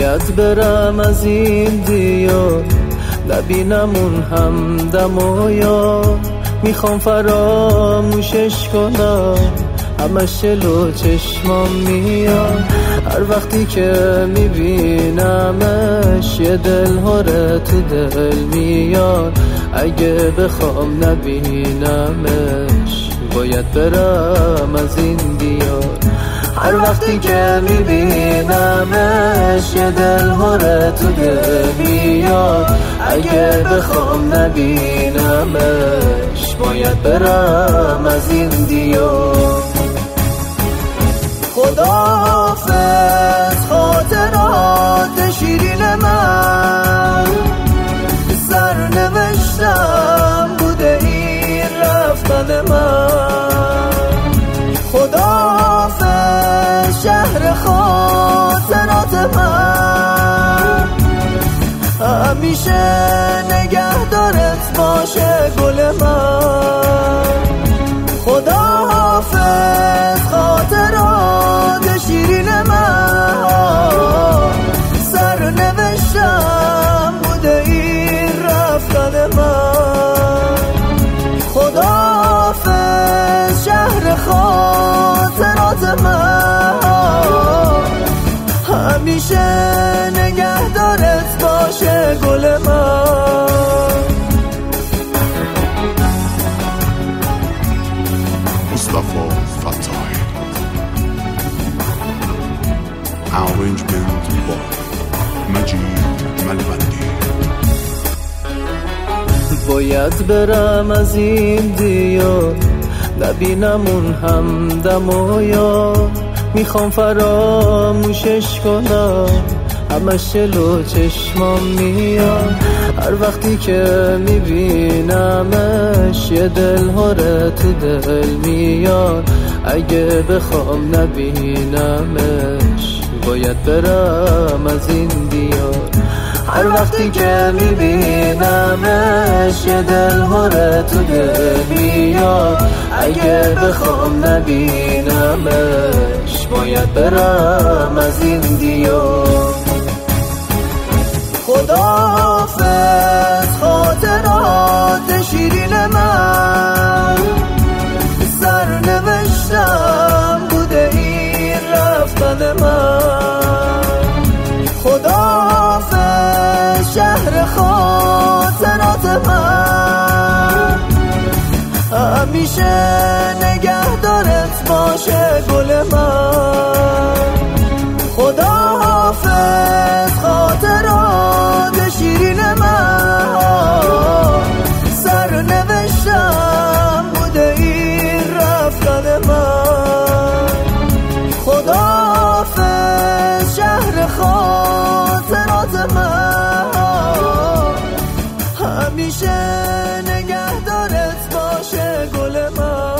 باید برم از این دیار، نبینم اون همدم و یار. میخوام فراموشش کنم، همش جلو چشمام میاد. هر وقتی که میبینمش یه دلهره تو دل میاد. اگه بخوام نبینمش باید برم از این دیار. هر وقتی که میبینمش یه دلهره تو دل میاد. اگه بخوام نبینمش باید برم از این دیار. خداحافظ خاطرات شیرین من، سرنوشتم بوده این رفتن من. خداحافظ شهر خاطرات من، همیشه نگهدارت باشه گل من. خداحافظ خاطرات شیرین من، سرنوشتم بوده این رفتن من. خداحافظ شهر خاطرات من، همیشه نگهدارت باشه گل من. Mustafa Fatah. Arrangement by Majid Malvandi. باید برم از این دیار، نبینم اون همدم و یار. میخوام فراموشش کنم، همش جلو چشمام میاد. هر وقتی که میبینمش یه دلهره تو دل میاد. اگه بخوام نبینمش باید برم از این دیار. هر وقتی که میبینمش یه دلهره تو دل میاد. اگه بخوام نبینمش باید برم از این دیار. خداحافظ خاطرات شیرین من، سرنوشتم بوده این رفتن من. خداحافظ شهر خاطرات من، همیشه نگهدارت باشه گل من. خداحافظ خاطرات شیرین من، سرنوشتم بوده این رفتن من. خداحافظ شهر خاطرات من، همیشه نگهدارت باشه گل من.